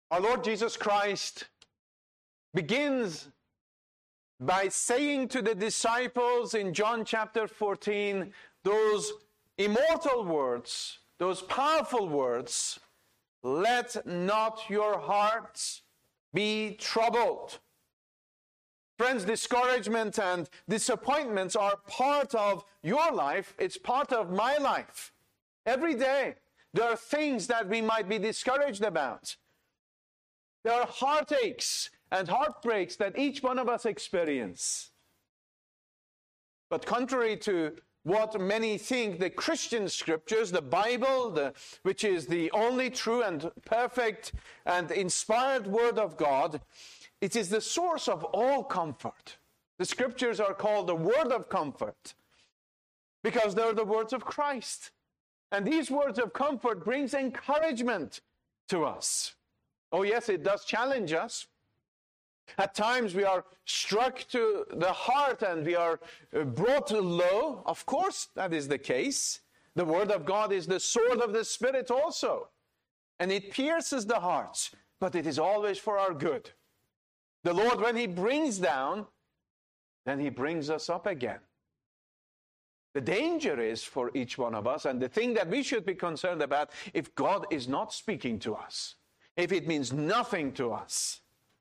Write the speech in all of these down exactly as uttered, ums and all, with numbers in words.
Our Lord Jesus Christ begins by saying to the disciples in John chapter fourteen, those immortal words, those powerful words, "Let not your hearts be troubled." Friends, discouragement and disappointments are part of your life. It's part of my life. Every day, there are things that we might be discouraged about. There are heartaches and heartbreaks that each one of us experience. But contrary to what many think, the Christian scriptures, the Bible, the, which is the only true and perfect and inspired word of God, it is the source of all comfort. The scriptures are called the word of comfort because they're the words of Christ. And these words of comfort brings encouragement to us. Oh yes, it does challenge us. At times we are struck to the heart and we are brought low. Of course, that is the case. The word of God is the sword of the Spirit also. And it pierces the hearts, but it is always for our good. The Lord, when he brings down, then he brings us up again. The danger is for each one of us, and the thing that we should be concerned about, if God is not speaking to us, if it means nothing to us.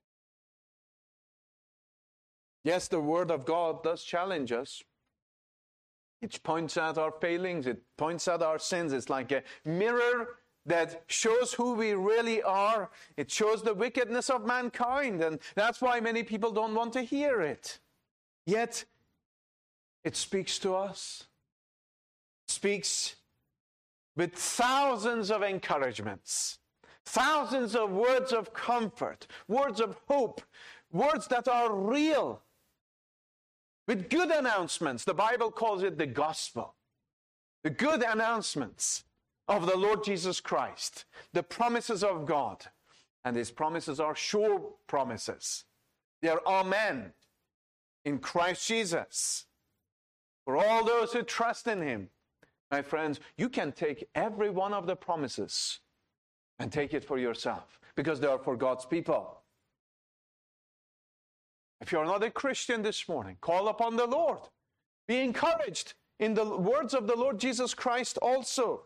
Yes, the word of God does challenge us. It points out our failings. It points out our sins. It's like a mirror that shows who we really are. It shows the wickedness of mankind, and that's why many people don't want to hear it. Yet, it speaks to us. It speaks with thousands of encouragements, thousands of words of comfort, words of hope, words that are real, with good announcements. The Bible calls it the gospel. The good announcements of the Lord Jesus Christ, the promises of God. And his promises are sure promises. They are amen in Christ Jesus. For all those who trust in him, my friends, you can take every one of the promises and take it for yourself, because they are for God's people. If you're not a Christian this morning, call upon the Lord. Be encouraged in the words of the Lord Jesus Christ also.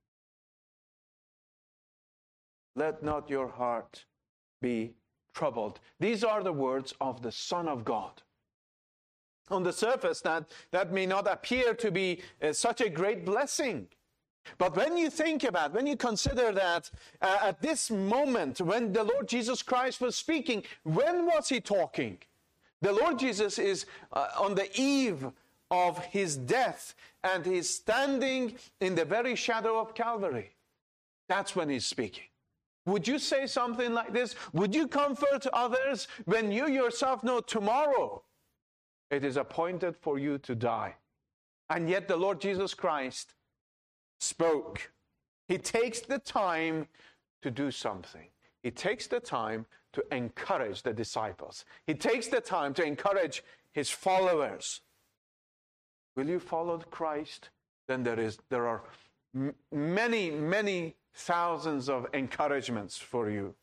Let not your heart be troubled. These are the words of the Son of God. On the surface, that, that may not appear to be uh, such a great blessing. But when you think about, when you consider that uh, at this moment, when the Lord Jesus Christ was speaking, when was he talking? The Lord Jesus is uh, on the eve of his death, and he's standing in the very shadow of Calvary. That's when he's speaking. Would you say something like this? Would you comfort others when you yourself know tomorrow it is appointed for you to die? And yet the Lord Jesus Christ spoke. He takes the time to do something. He takes the time to encourage the disciples. He takes the time to encourage his followers. Will you follow Christ? Then there is, there are m- many, many thousands of encouragements for you.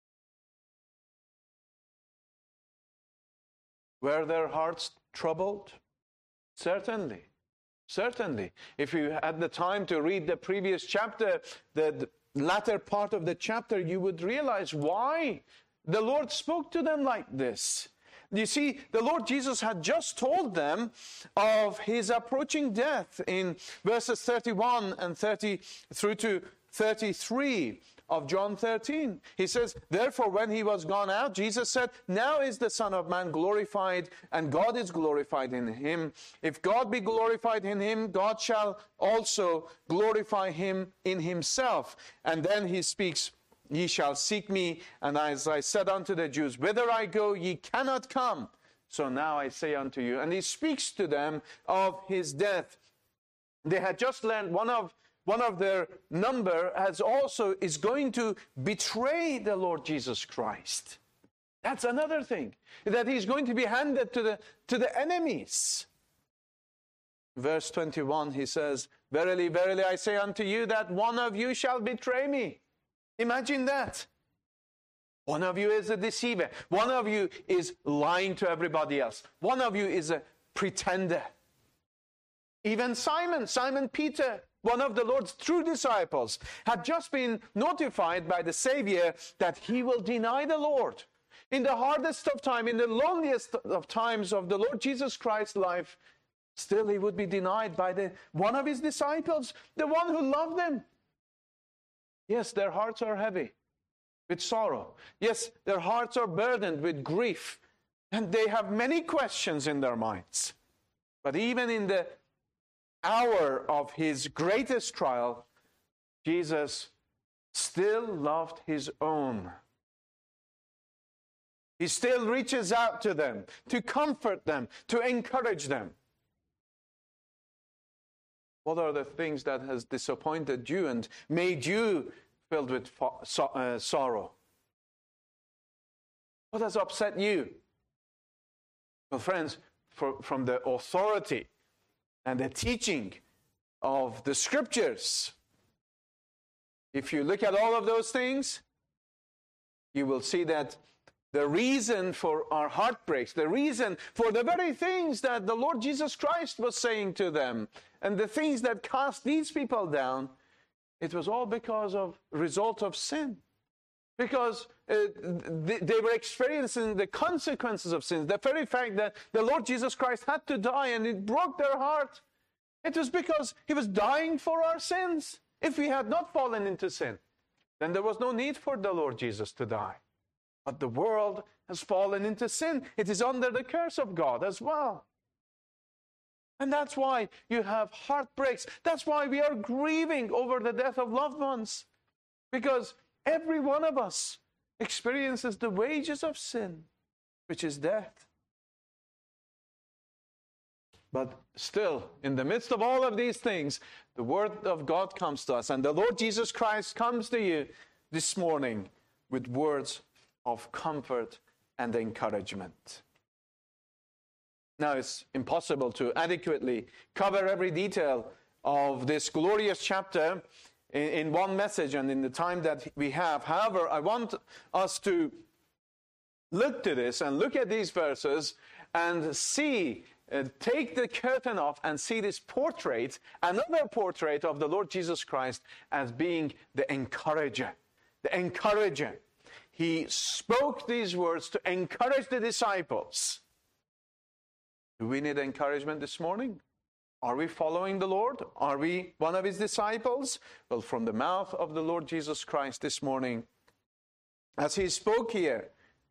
Were their hearts troubled? Certainly. Certainly. If you had the time to read the previous chapter, the, the latter part of the chapter, you would realize why the Lord spoke to them like this. You see, the Lord Jesus had just told them of his approaching death in verses thirty-one and thirty through to thirty-three of John thirteen. He says, therefore, when he was gone out, Jesus said, now is the Son of Man glorified, and God is glorified in him. If God be glorified in him, God shall also glorify him in himself. And then he speaks, ye shall seek me, and as I said unto the Jews, whither I go, ye cannot come. So now I say unto you. And he speaks to them of his death. They had just learned one of One of their number has also is going to betray the Lord Jesus Christ. That's another thing, that he's going to be handed to the, to the enemies. Verse twenty-one, he says, verily, verily, I say unto you that one of you shall betray me. Imagine that. One of you is a deceiver. One of you is lying to everybody else. One of you is a pretender. Even Simon, Simon Peter, one of the Lord's true disciples, had just been notified by the Savior that he will deny the Lord. In the hardest of time, in the loneliest of times of the Lord Jesus Christ's life, still he would be denied by the one of his disciples, the one who loved him. Yes, their hearts are heavy with sorrow. Yes, their hearts are burdened with grief, and they have many questions in their minds. But even in the hour of his greatest trial, Jesus still loved his own. He still reaches out to them to comfort them, to encourage them. What are the things that has disappointed you and made you filled with so, uh, sorrow? What has upset you? Well, friends, for, from the authority and the teaching of the Scriptures, if you look at all of those things, you will see that the reason for our heartbreaks, the reason for the very things that the Lord Jesus Christ was saying to them, and the things that cast these people down, it was all because of result of sin. Because uh, they, they were experiencing the consequences of sin. The very fact that the Lord Jesus Christ had to die and it broke their heart, it was because he was dying for our sins. If we had not fallen into sin, then there was no need for the Lord Jesus to die. But the world has fallen into sin. It is under the curse of God as well. And that's why you have heartbreaks. That's why we are grieving over the death of loved ones. Because every one of us experiences the wages of sin, which is death. But still, in the midst of all of these things, the Word of God comes to us. And the Lord Jesus Christ comes to you this morning with words of comfort and encouragement. Now, it's impossible to adequately cover every detail of this glorious chapter in, in one message and in the time that we have. However, I want us to look to this and look at these verses and see, uh, take the curtain off and see this portrait, another portrait of the Lord Jesus Christ as being the encourager. The encourager. He spoke these words to encourage the disciples. Do we need encouragement this morning? Are we following the Lord? Are we one of his disciples? Well, from the mouth of the Lord Jesus Christ this morning, as he spoke here,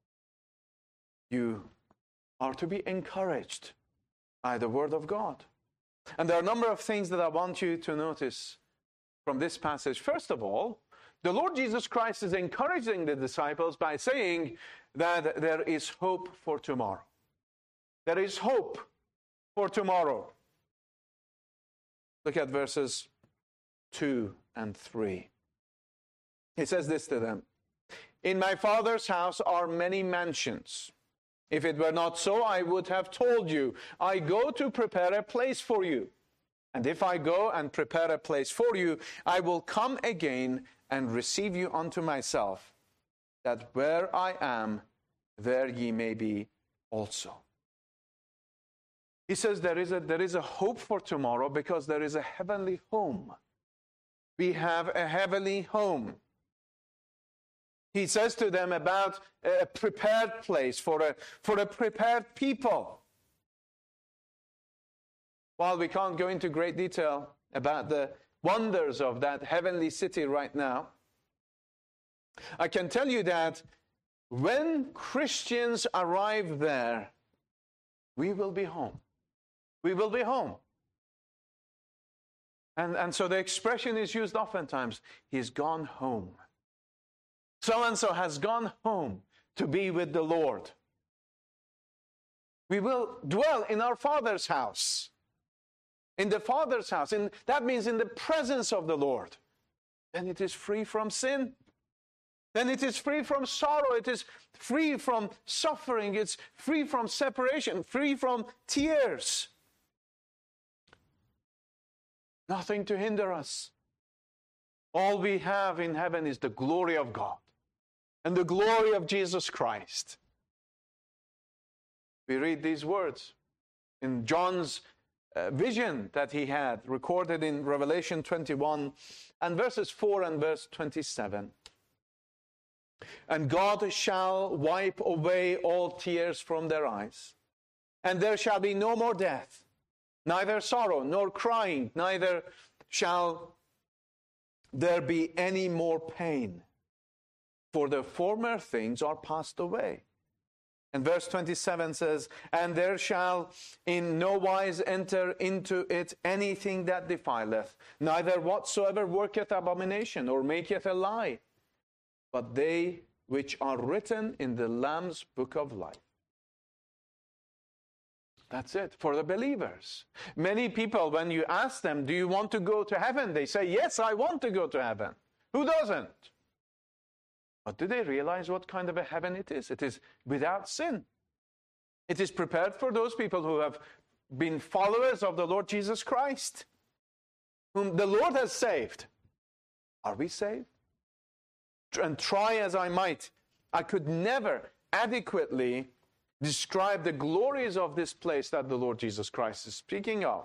you are to be encouraged by the Word of God. And there are a number of things that I want you to notice from this passage. First of all, the Lord Jesus Christ is encouraging the disciples by saying that there is hope for tomorrow. There is hope for tomorrow. Look at verses two and three. He says this to them. In my Father's house are many mansions. If it were not so, I would have told you. I go to prepare a place for you. And if I go and prepare a place for you, I will come again and receive you unto myself, that where I am, there ye may be also. He says there is a, there is a hope for tomorrow because there is a heavenly home. We have a heavenly home. He says to them about a prepared place for a, for a prepared people. While we can't go into great detail about the wonders of that heavenly city right now, I can tell you that when Christians arrive there, we will be home. We will be home. And, and so the expression is used oftentimes, he's gone home. So-and-so has gone home to be with the Lord. We will dwell in our Father's house. In the Father's house. In, that means in the presence of the Lord. Then it is free from sin. Then it is free from sorrow. It is free from suffering. It's free from separation. Free from tears. Nothing to hinder us. All we have in heaven is the glory of God. and the glory of Jesus Christ. We read these words in John's uh, vision that he had, recorded in Revelation twenty-one, and verses four and verse twenty-seven. And God shall wipe away all tears from their eyes, and there shall be no more death, neither sorrow nor crying, neither shall there be any more pain, for the former things are passed away. And verse twenty-seven says, and there shall in no wise enter into it anything that defileth, neither whatsoever worketh abomination, or maketh a lie, but they which are written in the Lamb's book of life. That's it for the believers. Many people, when you ask them, do you want to go to heaven? They say, yes, I want to go to heaven. Who doesn't? But do they realize what kind of a heaven it is? It is without sin. It is prepared for those people who have been followers of the Lord Jesus Christ, whom the Lord has saved. Are we saved? And try as I might, I could never adequately describe the glories of this place that the Lord Jesus Christ is speaking of.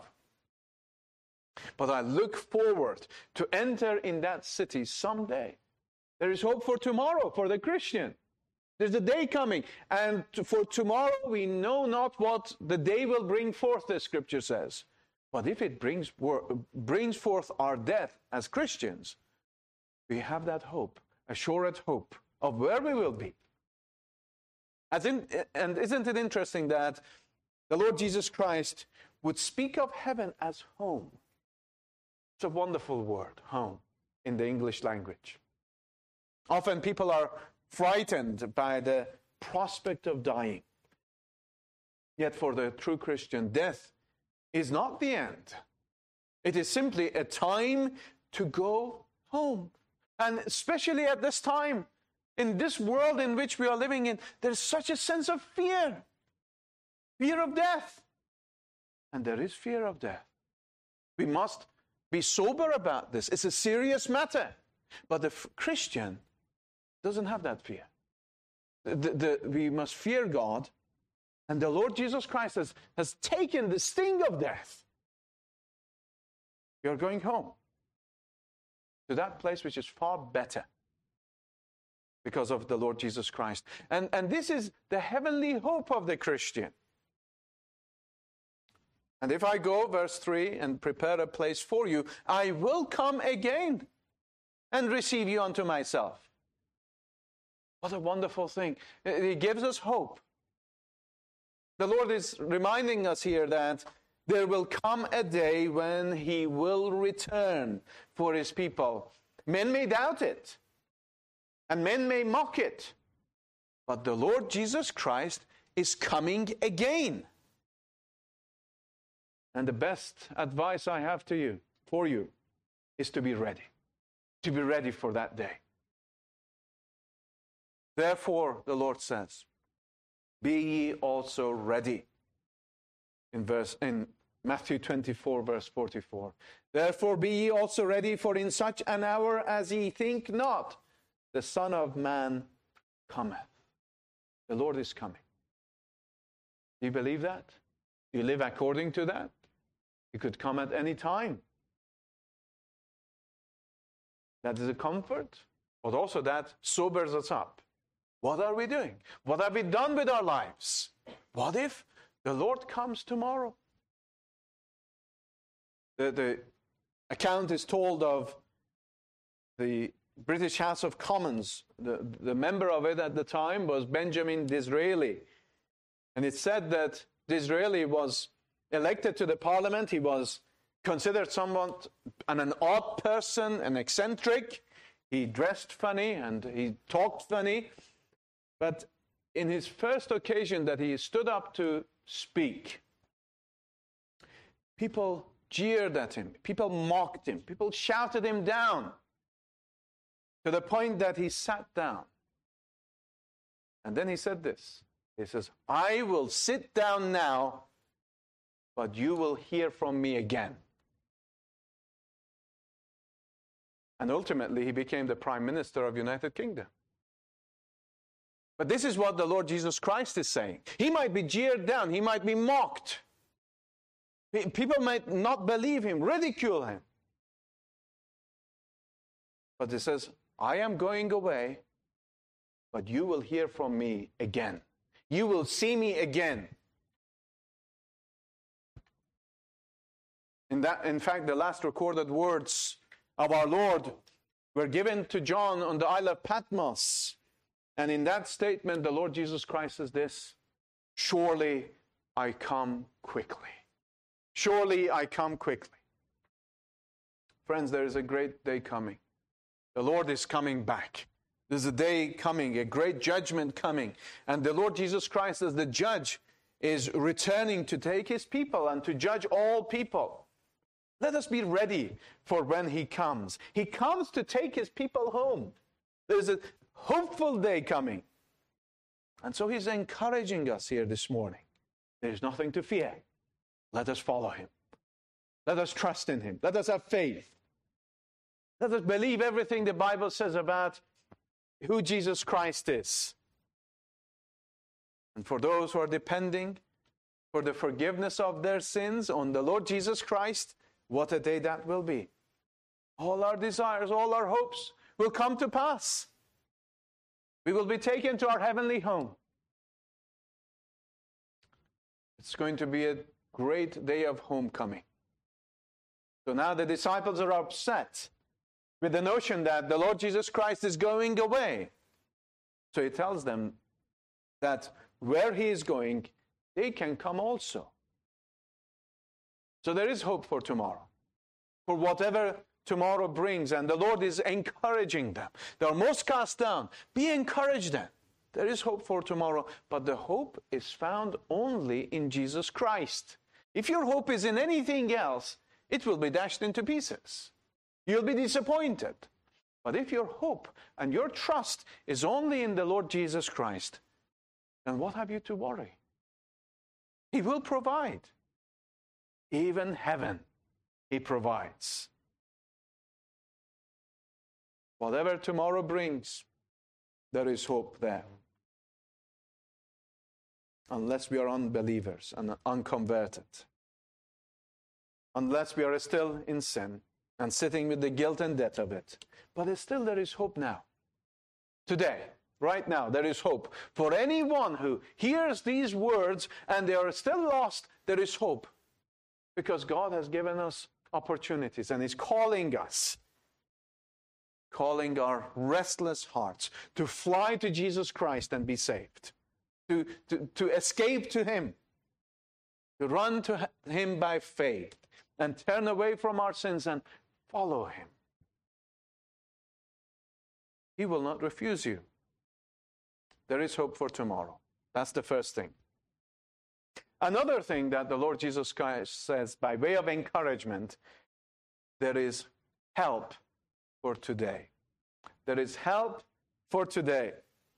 But I look forward to enter in that city someday. There is hope for tomorrow for the Christian. There's a day coming, and for tomorrow we know not what the day will bring forth, the scripture says. But if it brings, brings forth our death as Christians, we have that hope, assured hope of where we will be. As in, and isn't it interesting that the Lord Jesus Christ would speak of heaven as home? It's a wonderful word, home, in the English language. Often people are frightened by the prospect of dying. Yet for the true Christian, death is not the end. It is simply a time to go home. And especially at this time, in this world in which we are living in, there's such a sense of fear. Fear of death. And there is fear of death. We must be sober about this. It's a serious matter. But the Christian doesn't have that fear. The, the, we must fear God, and the Lord Jesus Christ has, has taken the sting of death. You're going home to that place which is far better because of the Lord Jesus Christ. And, and this is the heavenly hope of the Christian. And if I go, verse three, and prepare a place for you, I will come again and receive you unto myself. What a wonderful thing. He gives us hope. The Lord is reminding us here that there will come a day when he will return for his people. Men may doubt it, and men may mock it, but the Lord Jesus Christ is coming again. And the best advice I have to you, for you, is to be ready. To be ready for that day. Therefore, the Lord says, be ye also ready. In verse in Matthew twenty-four, verse forty-four. Therefore be ye also ready, for in such an hour as ye think not, the Son of Man cometh. The Lord is coming. Do you believe that? Do you live according to that? He could come at any time. That is a comfort, but also that sobers us up. What are we doing? What have we done with our lives? What if the Lord comes tomorrow? The, the account is told of the British House of Commons. The, the member of it at the time was Benjamin Disraeli. And it said that Disraeli was elected to the parliament. He was considered somewhat an, an odd person, an eccentric. He dressed funny and he talked funny. But in his first occasion that he stood up to speak, people jeered at him, people mocked him, people shouted him down to the point that he sat down. And then he said this. He says, I will sit down now, but you will hear from me again. And ultimately he became the Prime Minister of the United Kingdom. But this is what the Lord Jesus Christ is saying. He might be jeered down. He might be mocked. People might not believe him, ridicule him. But he says, I am going away, but you will hear from me again. You will see me again. In that, in fact, the last recorded words of our Lord were given to John on the Isle of Patmos. And in that statement, the Lord Jesus Christ says this, surely I come quickly. Surely I come quickly. Friends, there is a great day coming. The Lord is coming back. There's a day coming, a great judgment coming. And the Lord Jesus Christ, as the judge, is returning to take his people and to judge all people. Let us be ready for when he comes. He comes to take his people home. There's a hopeful day coming. And so he's encouraging us here this morning. There's nothing to fear. Let us follow him. Let us trust in him. Let us have faith. Let us believe everything the Bible says about who Jesus Christ is. And for those who are depending for the forgiveness of their sins on the Lord Jesus Christ, what a day that will be. All our desires, all our hopes will come to pass. We will be taken to our heavenly home. It's going to be a great day of homecoming. So now the disciples are upset with the notion that the Lord Jesus Christ is going away. So he tells them that where he is going, they can come also. So there is hope for tomorrow, for whatever tomorrow brings, and the Lord is encouraging them. They are most cast down. Be encouraged then. There is hope for tomorrow, but the hope is found only in Jesus Christ. If your hope is in anything else, it will be dashed into pieces. You'll be disappointed. But if your hope and your trust is only in the Lord Jesus Christ, then what have you to worry? He will provide. Even heaven, he provides. Whatever tomorrow brings, there is hope there. Unless we are unbelievers and unconverted. Unless we are still in sin and sitting with the guilt and debt of it. But still there is hope now. Today, right now, there is hope. For anyone who hears these words and they are still lost, there is hope. Because God has given us opportunities and is calling us, calling our restless hearts to fly to Jesus Christ and be saved, to, to, to escape to him, to run to him by faith and turn away from our sins and follow him. He will not refuse you. There is hope for tomorrow. That's the first thing. Another thing that the Lord Jesus Christ says by way of encouragement, there is help for today. There is help for today.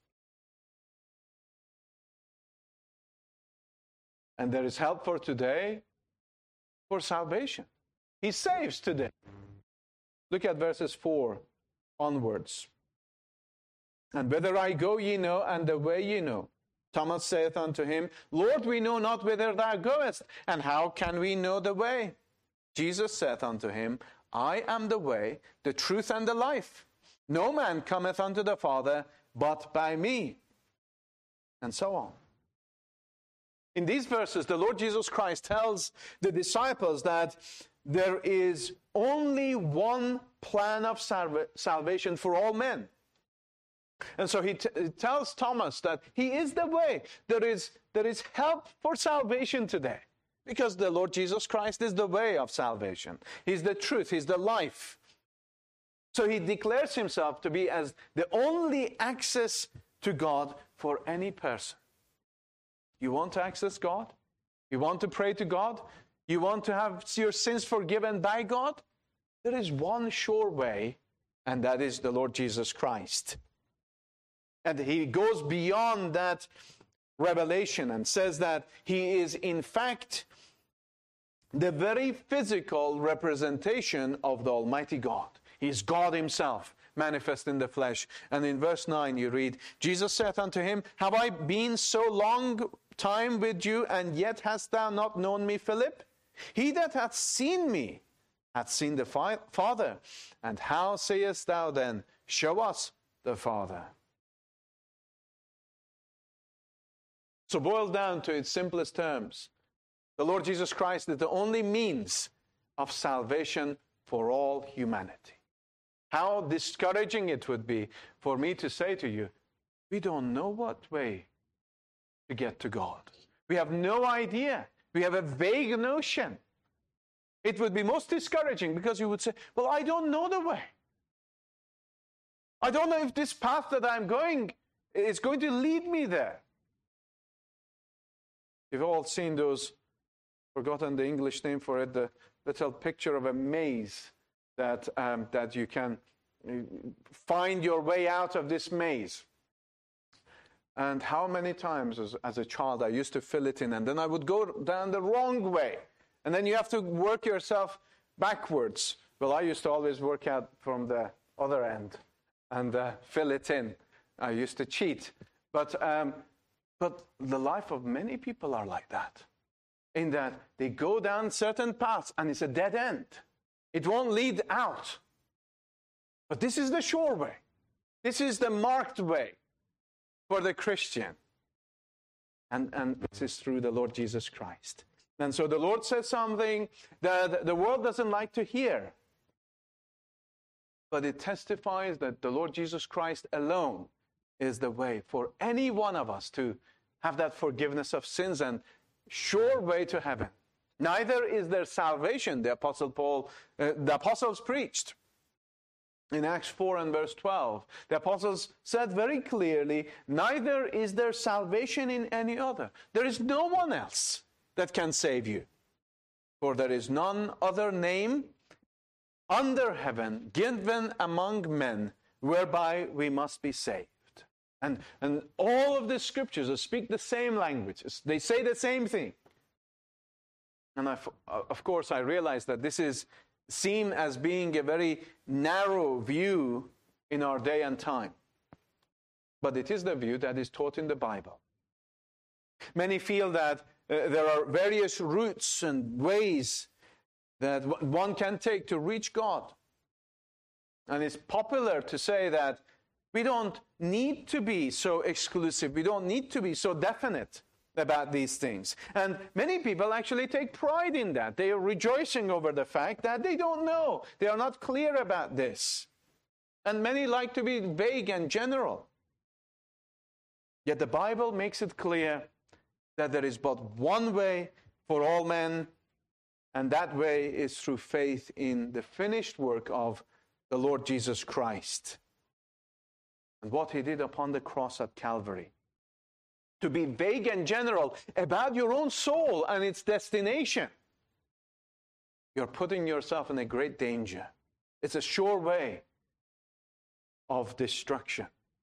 And there is help for today for salvation. He saves today. Look at verses four onwards. And whither I go ye know, and the way ye know. Thomas saith unto him, Lord, we know not whither thou goest, and how can we know the way? Jesus saith unto him, I am the way, the truth, and the life. No man cometh unto the Father but by me. And so on. In these verses, the Lord Jesus Christ tells the disciples that there is only one plan of salva- salvation for all men. And so he, t- he tells Thomas that he is the way. There is, there is help for salvation today. Because the Lord Jesus Christ is the way of salvation. He's the truth. He's the life. So he declares himself to be as the only access to God for any person. You want to access God? You want to pray to God? You want to have your sins forgiven by God? There is one sure way, and that is the Lord Jesus Christ. And he goes beyond that revelation and says that he is in fact the very physical representation of the Almighty God. He is God himself manifest in the flesh. And in verse nine you read, Jesus saith unto him, Have I been so long time with you, and yet hast thou not known me, Philip? He that hath seen me hath seen the fi- Father. And how sayest thou then, Show us the Father? So boiled down to its simplest terms, the Lord Jesus Christ is the only means of salvation for all humanity. How discouraging it would be for me to say to you, we don't know what way to get to God. We have no idea. We have a vague notion. It would be most discouraging because you would say, well, I don't know the way. I don't know if this path that I'm going is going to lead me there. You've all seen those, forgotten the English name for it, the little picture of a maze that, um, that you can find your way out of this maze. And how many times as, as a child I used to fill it in, and then I would go down the wrong way. And then you have to work yourself backwards. Well, I used to always work out from the other end and uh, fill it in. I used to cheat. But, um, but the life of many people are like that, in that they go down certain paths and it's a dead end. It won't lead out. But this is the sure way. This is the marked way for the Christian. And, and this is through the Lord Jesus Christ. And so the Lord says something that the world doesn't like to hear. But it testifies that the Lord Jesus Christ alone is the way for any one of us to have that forgiveness of sins and sure way to heaven. Neither is there salvation, the Apostle Paul, uh, the apostles preached. In Acts four and verse twelve, the apostles said very clearly, neither is there salvation in any other. There is no one else that can save you. For there is none other name under heaven given among men whereby we must be saved. And, and all of the scriptures speak the same languages. They say the same thing. And I've, of course, I realize that this is seen as being a very narrow view in our day and time. But it is the view that is taught in the Bible. Many feel that uh, there are various routes and ways that w- one can take to reach God. And it's popular to say that we don't need to be so exclusive. We don't need to be so definite about these things. And many people actually take pride in that. They are rejoicing over the fact that they don't know. They are not clear about this. And many like to be vague and general. Yet the Bible makes it clear that there is but one way for all men, and that way is through faith in the finished work of the Lord Jesus Christ and what he did upon the cross at Calvary. To be vague and general about your own soul and its destination, you're putting yourself in a great danger. It's a sure way of destruction.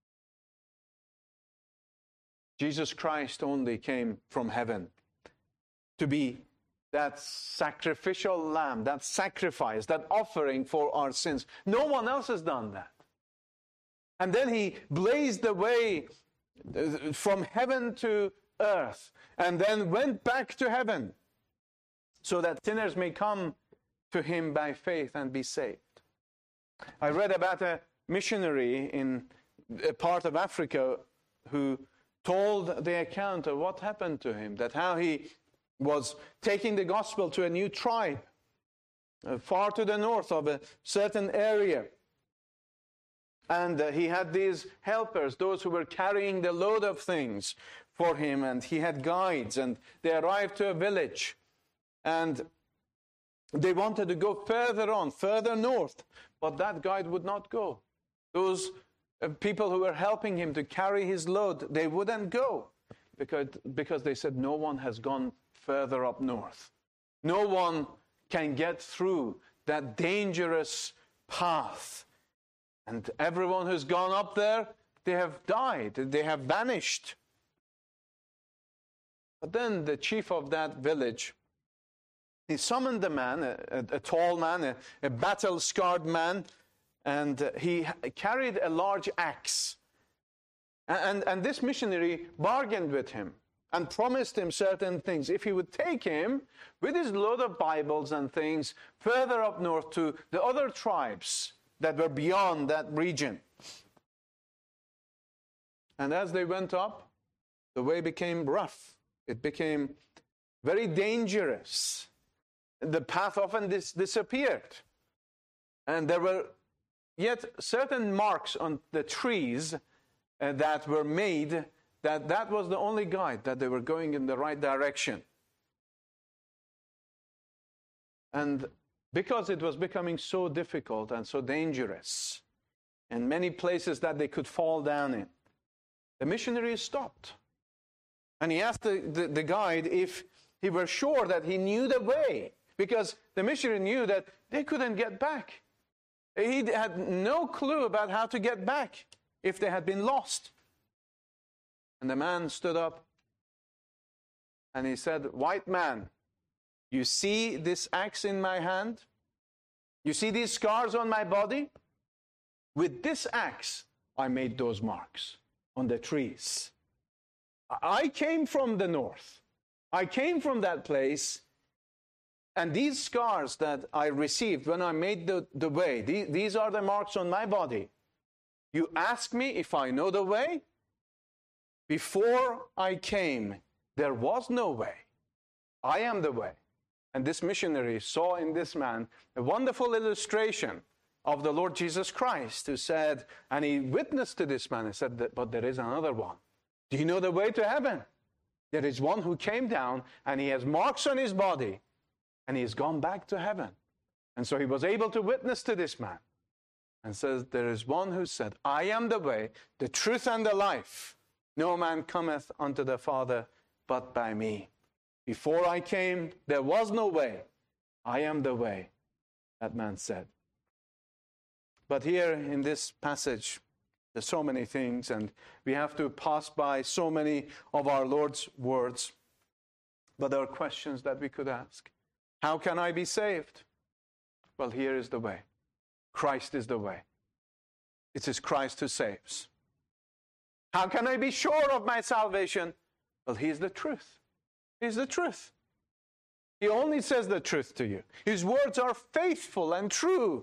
Jesus Christ only came from heaven to be that sacrificial lamb, that sacrifice, that offering for our sins. No one else has done that. And then he blazed the way from heaven to earth, and then went back to heaven so that sinners may come to him by faith and be saved. I read about a missionary in a part of Africa who told the account of what happened to him, that how he was taking the gospel to a new tribe uh, far to the north of a certain area. And uh, he had these helpers, those who were carrying the load of things for him, and he had guides, and they arrived to a village, and they wanted to go further on, further north, but that guide would not go. Those uh, people who were helping him to carry his load, they wouldn't go, because, because they said no one has gone further up north. No one can get through that dangerous path. And everyone who's gone up there, they have died, they have vanished. But then the chief of that village, he summoned a man, a, a, a tall man, a, a battle-scarred man, and uh, he carried a large axe. And, and this missionary bargained with him and promised him certain things. If he would take him with his load of Bibles and things further up north to the other tribes that were beyond that region. And as they went up, the way became rough. It became very dangerous. The path often dis- disappeared. And there were yet certain marks on the trees uh, that were made, that that was the only guide, that they were going in the right direction. And because it was becoming so difficult and so dangerous, and many places that they could fall down in, the missionary stopped. And he asked the, the, the guide if he were sure that he knew the way, because the missionary knew that they couldn't get back. He had no clue about how to get back if they had been lost. And the man stood up and he said, "White man, you see this axe in my hand? You see these scars on my body? With this axe, I made those marks on the trees. I came from the north. I came from that place. And these scars that I received when I made the, the way, these, these are the marks on my body. You ask me if I know the way? Before I came, there was no way. I am the way." And this missionary saw in this man a wonderful illustration of the Lord Jesus Christ, who said, and he witnessed to this man and said, that, but there is another one. Do you know the way to heaven? There is one who came down and he has marks on his body. And he has gone back to heaven. And so he was able to witness to this man. And says, there is one who said, I am the way, the truth, and the life. No man cometh unto the Father but by me. Before I came, there was no way. I am the way, that man said. But here in this passage, there's so many things, and we have to pass by so many of our Lord's words. But there are questions that we could ask. How can I be saved? Well, here is the way. Christ is the way. It is Christ who saves. How can I be sure of my salvation? Well, He is the truth. He is the truth. He only says the truth to you. His words are faithful and true.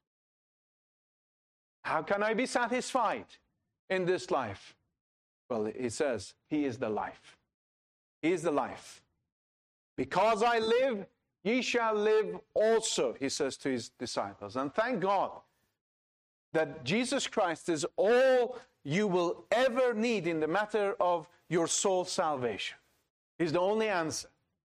How can I be satisfied in this life? Well, He says, He is the life. He is the life. Because I live, ye shall live also, He says to His disciples. And thank God that Jesus Christ is all you will ever need in the matter of your soul salvation. He's the only answer.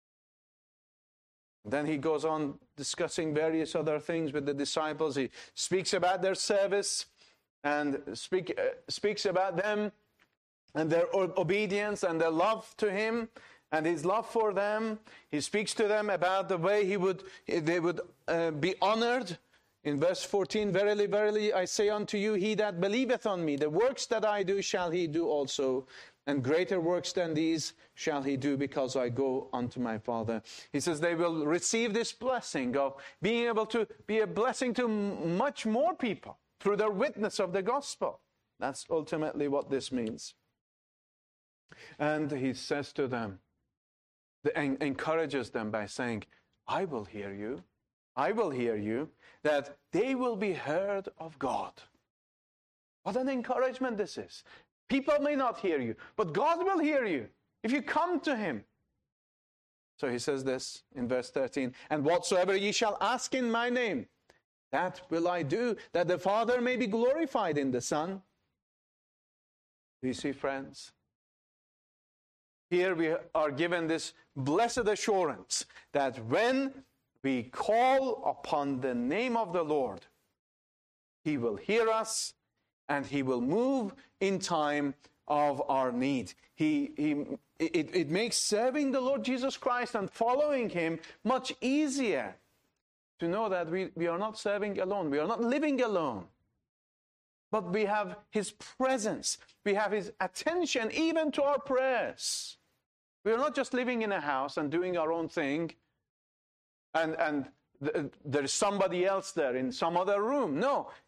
Then He goes on discussing various other things with the disciples. He speaks about their service and speak, uh, speaks about them and their obedience and their love to Him and His love for them. He speaks to them about the way he would, they would uh, be honored. In verse fourteen, verily, verily, I say unto you, he that believeth on me, the works that I do shall he do also, and greater works than these shall he do, because I go unto my Father. He says they will receive this blessing of being able to be a blessing to much more people through their witness of the gospel. That's ultimately what this means. And He says to them, and encourages them by saying, I will hear you. I will hear you, that they will be heard of God. What an encouragement this is. People may not hear you, but God will hear you if you come to Him. So He says this in verse thirteen, and whatsoever ye shall ask in my name, that will I do, that the Father may be glorified in the Son. Do you see, friends? Here we are given this blessed assurance that when we call upon the name of the Lord, He will hear us and He will move in time of our need. He, he, it, it makes serving the Lord Jesus Christ and following Him much easier to know that we, we are not serving alone. We are not living alone. But we have His presence. We have His attention even to our prayers. We are not just living in a house and doing our own thing, and, and th- there's somebody else there in some other room. No,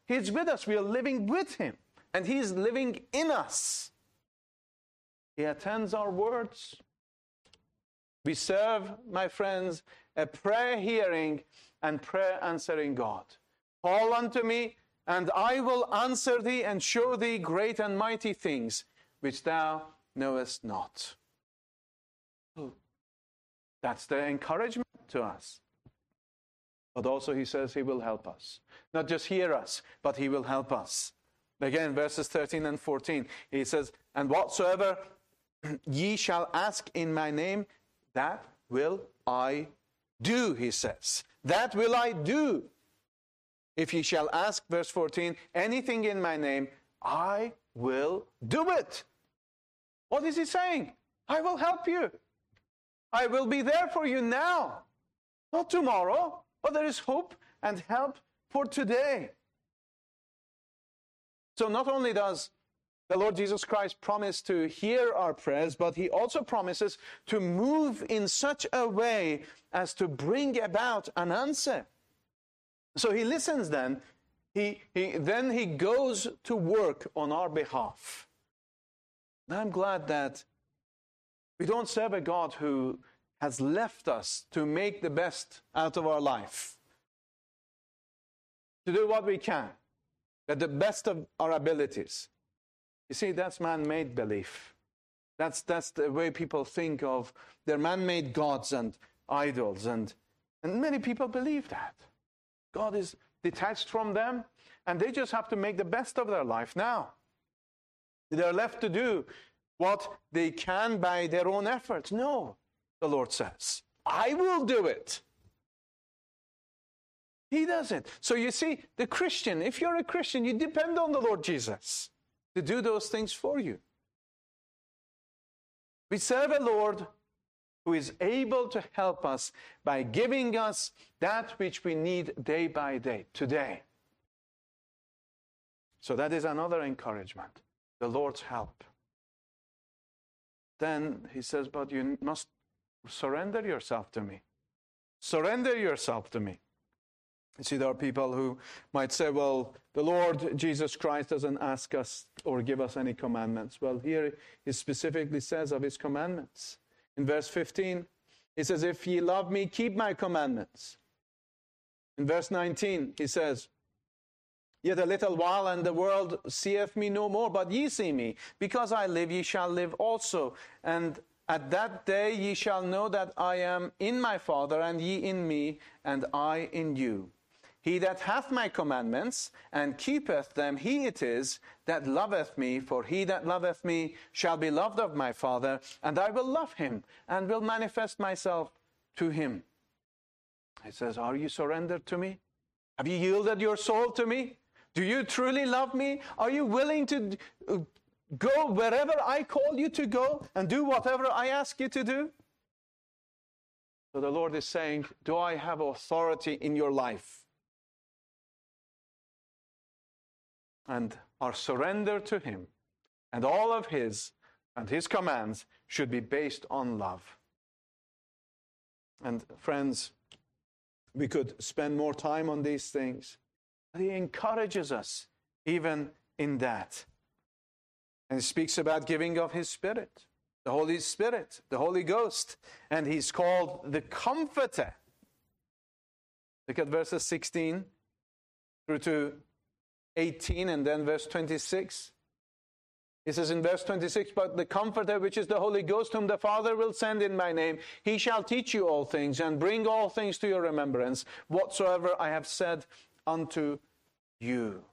He's with us. We are living with him. And he's living in us. He attends our words. We serve, my friends, a prayer hearing and prayer answering God. Call unto me, and I will answer thee and show thee great and mighty things which thou knowest not. That's the encouragement to us. But also he says he will help us. Not just hear us, but he will help us. Again, verses thirteen and fourteen, he says, and whatsoever ye shall ask in my name, that will I do, he says. That will I do. If ye shall ask, verse fourteen, anything in my name, I will do it. What is he saying? I will help you. I will be there for you now. Not tomorrow, but there is hope and help for today. So not only does the Lord Jesus Christ promise to hear our prayers, but he also promises to move in such a way as to bring about an answer. So he listens then, he, he, then he goes to work on our behalf. And I'm glad that we don't serve a God who has left us to make the best out of our life, to do what we can, at the best of our abilities. You see, that's man-made belief. That's, that's the way people think of their man-made gods and idols. And, and many people believe that. God is detached from them, and they just have to make the best of their life now. They're left to do what they can by their own efforts. No, the Lord says, I will do it. He does it. So you see, the Christian, if you're a Christian, you depend on the Lord Jesus to do those things for you. We serve a Lord who is able to help us by giving us that which we need day by day, today. So that is another encouragement, the Lord's help. Then he says, but you must surrender yourself to me. Surrender yourself to me. You see, there are people who might say, well, the Lord Jesus Christ doesn't ask us or give us any commandments. Well, here he specifically says of his commandments. In verse fifteen, he says, if ye love me, keep my commandments. In verse nineteen, he says, yet a little while, and the world seeth me no more, but ye see me. Because I live, ye shall live also. And at that day ye shall know that I am in my Father, and ye in me, and I in you. He that hath my commandments, and keepeth them, he it is that loveth me. For he that loveth me shall be loved of my Father, and I will love him, and will manifest myself to him. He says, are you surrendered to me? Have you yielded your soul to me? Do you truly love me? Are you willing to go wherever I call you to go and do whatever I ask you to do? So the Lord is saying, do I have authority in your life? And our surrender to him and all of his and his commands should be based on love. And friends, we could spend more time on these things. But he encourages us even in that. And he speaks about giving of his Spirit, the Holy Spirit, the Holy Ghost. And he's called the Comforter. Look at verses sixteen through to eighteen, and then verse twenty-six. He says in verse twenty-six, but the Comforter, which is the Holy Ghost, whom the Father will send in my name, he shall teach you all things, and bring all things to your remembrance, whatsoever I have said unto you.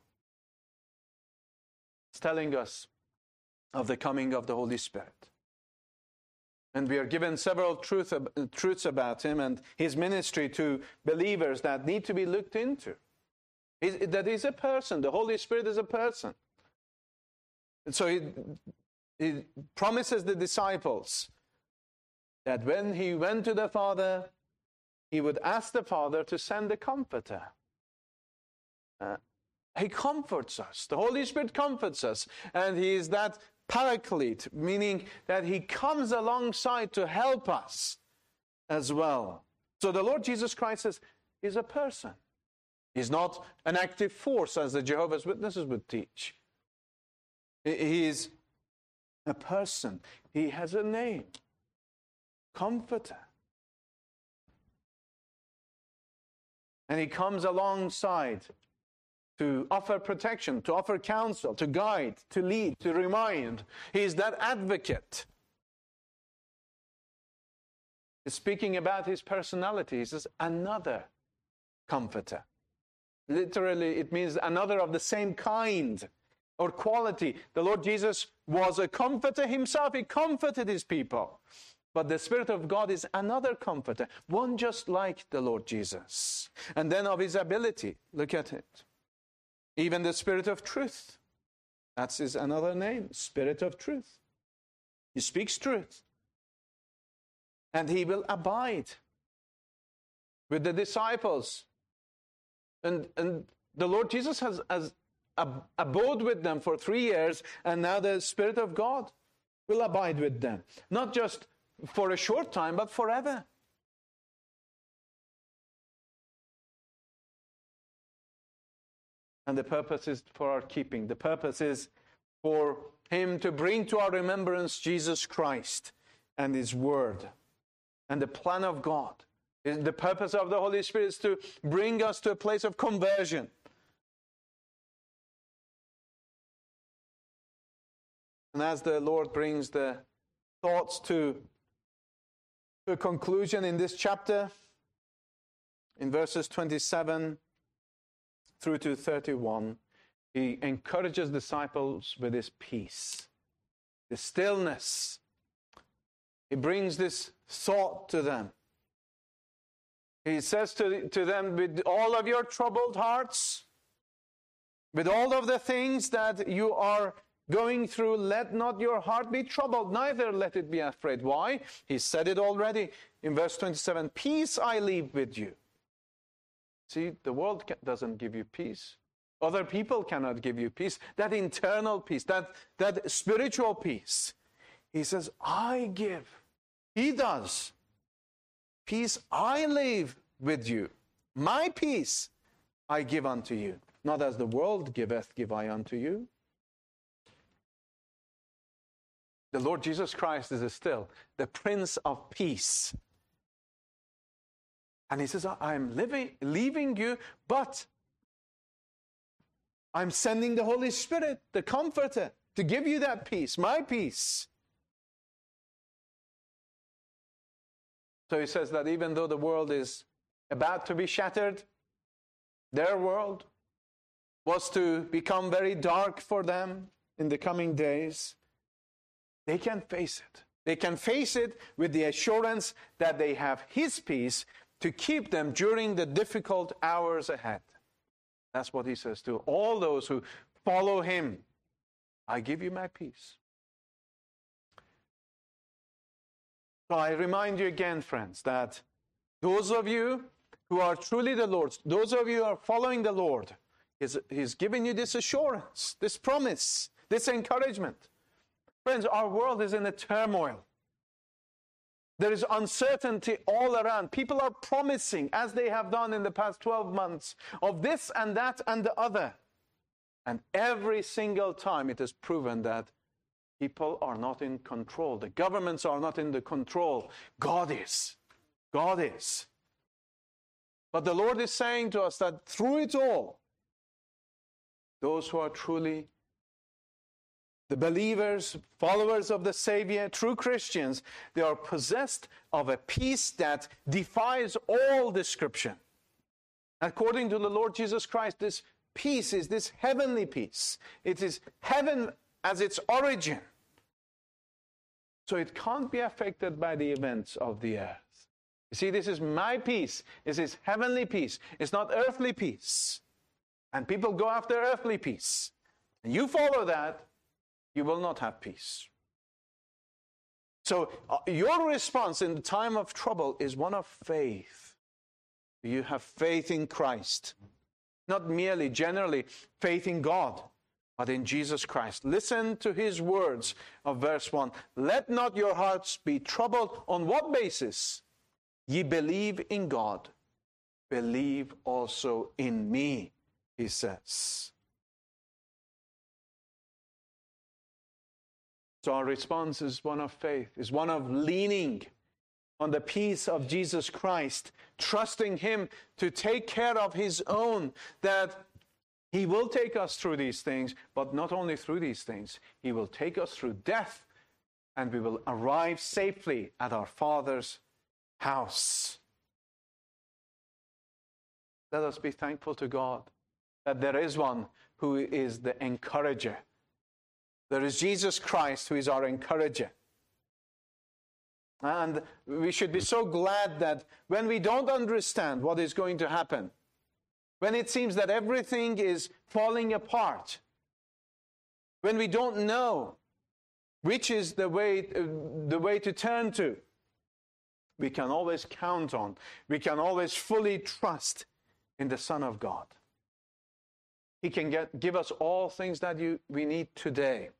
It's telling us of the coming of the Holy Spirit. And we are given several truth, truths about him and his ministry to believers that need to be looked into. That is a person. The Holy Spirit is a person. And so he, he promises the disciples that when he went to the Father, he would ask the Father to send the Comforter. Uh, he comforts us. The Holy Spirit comforts us. And he is that paraclete, meaning that he comes alongside to help us as well. So the Lord Jesus Christ is, is a person. He's not an active force as the Jehovah's Witnesses would teach. He is a person. He has a name. Comforter. And he comes alongside to offer protection, to offer counsel, to guide, to lead, to remind. He is that advocate. He's speaking about his personality. He says, another comforter. Literally, it means another of the same kind or quality. The Lord Jesus was a comforter himself. He comforted his people. But the Spirit of God is another comforter, one just like the Lord Jesus. And then of his ability, look at it. Even the Spirit of truth. That's his another name, Spirit of truth. He speaks truth. And he will abide with the disciples. And, and the Lord Jesus has, has ab- abode with them for three years, and now the Spirit of God will abide with them. Not just for a short time, but forever. And the purpose is for our keeping. The purpose is for him to bring to our remembrance Jesus Christ and his word. And the plan of God. The purpose of the Holy Spirit is to bring us to a place of conversion. And as the Lord brings the thoughts to a conclusion in this chapter, in verses twenty-seven through to thirty-one, he encourages disciples with his peace, the stillness. He brings this thought to them. He says to, to them, with all of your troubled hearts, with all of the things that you are going through, let not your heart be troubled, neither let it be afraid. Why? He said it already in verse twenty-seven, peace I leave with you. See, the world doesn't give you peace. Other people cannot give you peace. That internal peace, that, that spiritual peace. He says, I give. He does. Peace I leave with you. My peace I give unto you. Not as the world giveth, give I unto you. The Lord Jesus Christ is still the Prince of Peace. And he says, I'm living, leaving you, but I'm sending the Holy Spirit, the Comforter, to give you that peace, my peace. So he says that even though the world is about to be shattered, their world was to become very dark for them in the coming days, they can face it. They can face it with the assurance that they have his peace to keep them during the difficult hours ahead. That's what he says to all those who follow him. I give you my peace. So I remind you again, friends, that those of you who are truly the Lord's, those of you who are following the Lord, he's, he's giving you this assurance, this promise, this encouragement. Friends, our world is in a turmoil. There is uncertainty all around. People are promising, as they have done in the past twelve months, of this and that and the other. And every single time it is proven that people are not in control. The governments are not in the control. God is. God is. But the Lord is saying to us that through it all, those who are truly the believers, followers of the Savior, true Christians, they are possessed of a peace that defies all description. According to the Lord Jesus Christ, this peace is this heavenly peace. It is heaven as its origin. So it can't be affected by the events of the earth. You see, this is my peace. This is heavenly peace. It's not earthly peace. And people go after earthly peace. And you follow that, you will not have peace. So uh, your response in the time of trouble is one of faith. You have faith in Christ. Not merely, generally, faith in God, but in Jesus Christ. Listen to his words of verse one. Let not your hearts be troubled. On what basis? Ye believe in God. believe also in me, he says. So our response is one of faith, is one of leaning on the peace of Jesus Christ, trusting him to take care of his own, that he will take us through these things, but not only through these things, he will take us through death, and we will arrive safely at our Father's house. Let us be thankful to God that there is one who is the encourager. There is Jesus Christ who is our encourager. And we should be so glad that when we don't understand what is going to happen, when it seems that everything is falling apart, when we don't know which is the way, uh, the way to turn to, we can always count on, we can always fully trust in the Son of God. He can get, give us all things that you, we need today.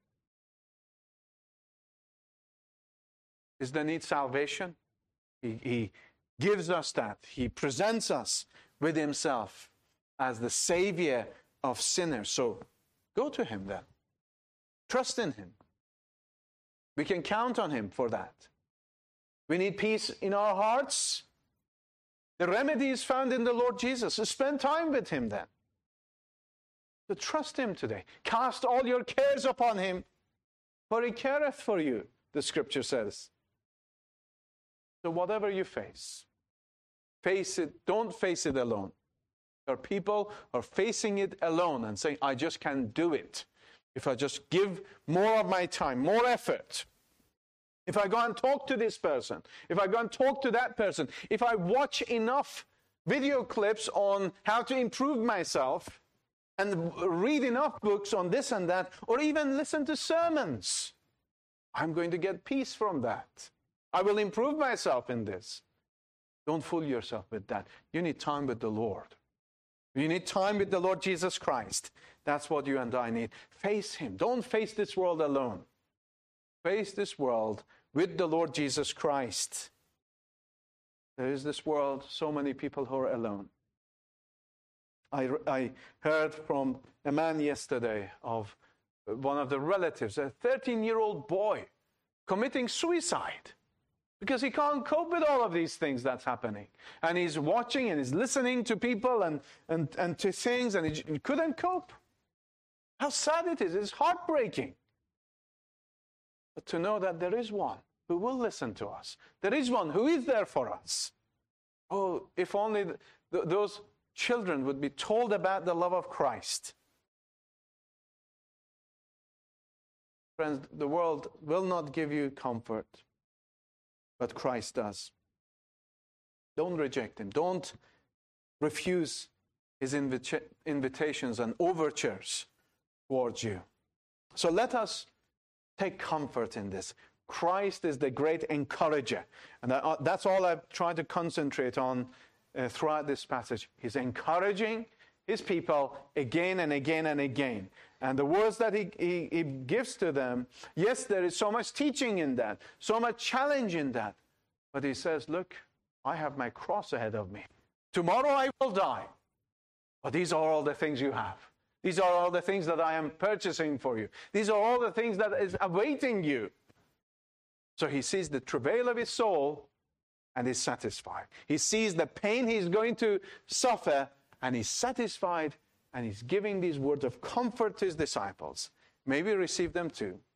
Is there need salvation? He, he gives us that. He presents us with himself as the Savior of sinners. So go to him then. Trust in him. We can count on him for that. We need peace in our hearts. The remedy is found in the Lord Jesus. So spend time with him then. So trust him today. Cast all your cares upon him, for he careth for you, the scripture says. So whatever you face, face it, don't face it alone. There are people who are facing it alone and saying, I just can't do it. If I just give more of my time, more effort, if I go and talk to this person, if I go and talk to that person, if I watch enough video clips on how to improve myself and read enough books on this and that, or even listen to sermons, I'm going to get peace from that. I will improve myself in this. Don't fool yourself with that. You need time with the Lord. You need time with the Lord Jesus Christ. That's what you and I need. Face him. Don't face this world alone. Face this world with the Lord Jesus Christ. There is this world, so many people who are alone. I, I heard from a man yesterday of one of the relatives, a thirteen-year-old boy committing suicide because he can't cope with all of these things that's happening. And he's watching and he's listening to people and, and, and to things, and he couldn't cope. How sad it is. It's heartbreaking. But to know that there is one who will listen to us. There is one who is there for us. Oh, if only th- th- those children would be told about the love of Christ. Friends, the world will not give you comfort, but Christ does. Don't reject him. Don't refuse his invita- invitations and overtures towards you. So let us take comfort in this. Christ is the great encourager. And that, uh, that's all I've tried to concentrate on uh, throughout this passage. He's encouraging his people again and again and again. And the words that he, he, he gives to them, yes, there is so much teaching in that, so much challenge in that. But he says, look, I have my cross ahead of me. Tomorrow I will die. But these are all the things you have. These are all the things that I am purchasing for you. These are all the things that is awaiting you. So he sees the travail of his soul and is satisfied. He sees the pain he's going to suffer and he's satisfied, and he's giving these words of comfort to his disciples. May we receive them too.